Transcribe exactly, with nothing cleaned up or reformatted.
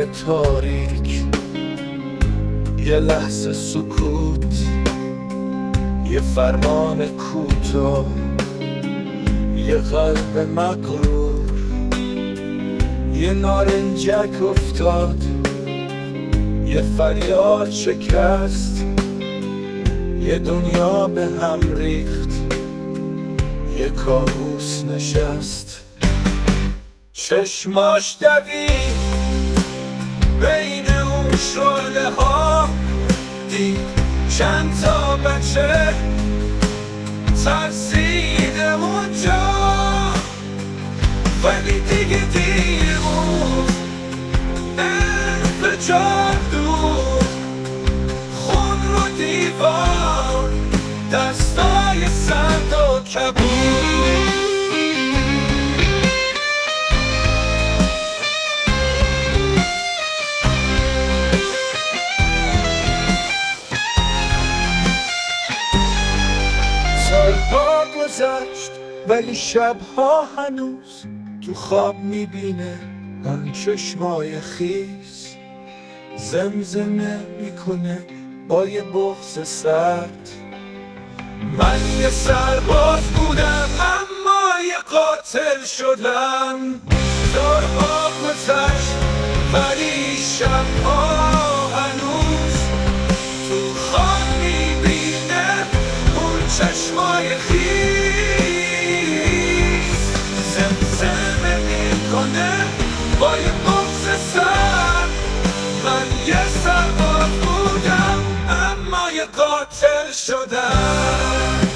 تاریک، یه لحظه سکوت، یه فرمان کوتاه، یه قلب مغرور، یه نارنجک افتاد، یه فریاد شکست، یه دنیا به هم ریخت، یه کابوس نشست. چشماش دوید بین اون شعله ها، دید چند تا بچه ترسیده اونجا، ولی دیگه دیر بود، انفجار دود، خون رو دیوار، دستای سرد و کبود. سالها گذشت ولی شبها هنوز تو خواب میبینه آن چشمای خیس، زمزمه میکنه با یه بغض سرد. من یه سرباز بودم اما یه قاتل شدم. سالها گذشت ولی شبها هنوز تو خواب میبینه اون چشمای خیس، زمزمه میکنه با یه بغض سرد. من یه سرباز بودم اما یه قاتل شدم.